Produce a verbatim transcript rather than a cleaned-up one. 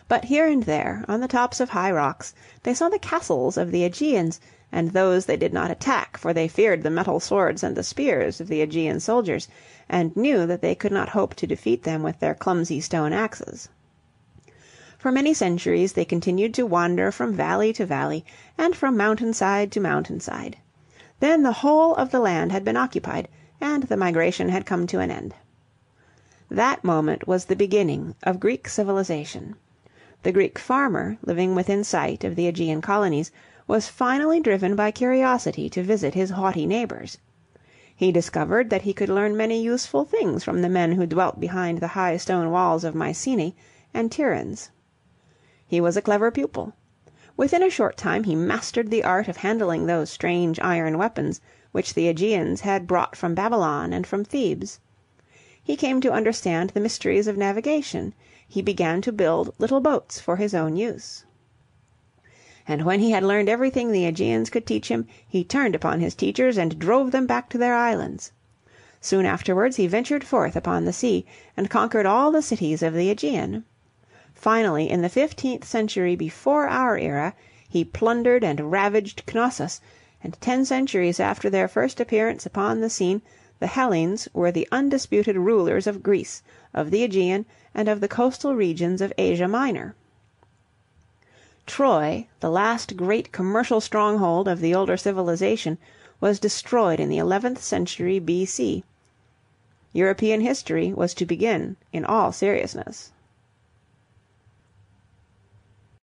But here and there, on the tops of high rocks, they saw the castles of the Aegeans, and those they did not attack, for they feared the metal swords and the spears of the Aegean soldiers, and knew that they could not hope to defeat them with their clumsy stone axes. For many centuries they continued to wander from valley to valley, and from mountain-side to mountain-side. Then the whole of the land had been occupied, and the migration had come to an end. That moment was the beginning of Greek civilization. The Greek farmer, living within sight of the Aegean colonies, was finally driven by curiosity to visit his haughty neighbours. He discovered that he could learn many useful things from the men who dwelt behind the high stone walls of Mycenae and Tiryns. He was a clever pupil. Within a short time he mastered the art of handling those strange iron weapons which the Aegeans had brought from Babylon and from Thebes. He came to understand the mysteries of navigation. He began to build little boats for his own use. And when he had learned everything the Aegeans could teach him, he turned upon his teachers and drove them back to their islands. Soon afterwards he ventured forth upon the sea, and conquered all the cities of the Aegean. Finally, in the fifteenth century before our era, he plundered and ravaged Knossos, and ten centuries after their first appearance upon the scene, the Hellenes were the undisputed rulers of Greece, of the Aegean, and of the coastal regions of Asia Minor. Troy, the last great commercial stronghold of the older civilization, was destroyed in the eleventh century B C. European history was to begin in all seriousness.